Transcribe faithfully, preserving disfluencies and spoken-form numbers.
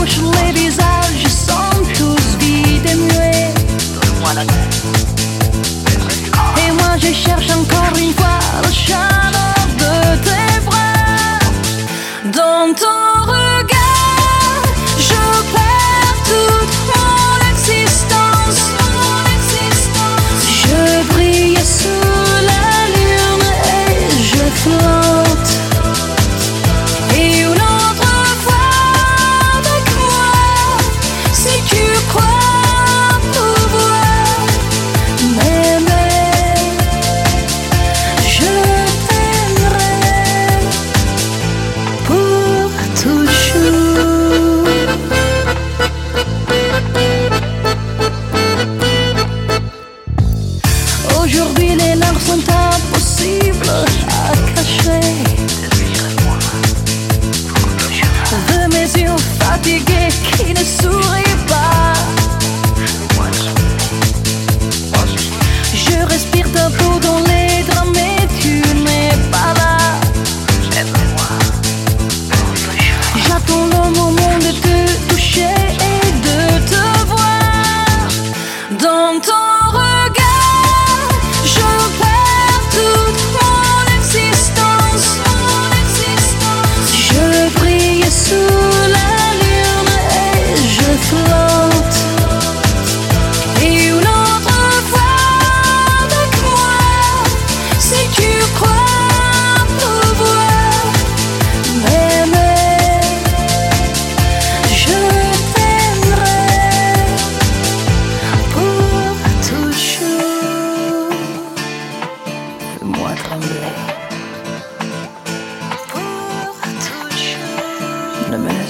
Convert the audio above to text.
proches, les visages sont tous vides et muets. Et moi je cherche encore une fois la chaleur de tes bras. Dans ton regard, je perds toute mon existence. Je brille sous la lune et je flotte. Et une autre fois avec moi, si tu crois pouvoir m'aimer, je t'aimerai pour toujours. Aujourd'hui les larmes sont impossibles à cacher de mes yeux fatigués qui ne sourient pas. Je respire ta peau dans les draps mais tu n'es pas là. J'attends le moment de te toucher et de te voir. Dans ton regard, je perds toute mon existence. Je brille sous la lune et je flotte. Et une autre fois avec moi, si tu crois pouvoir m'aimer, je t'aimerai pour toujours. Fais-moi trembler pour toujours. Ne me laisse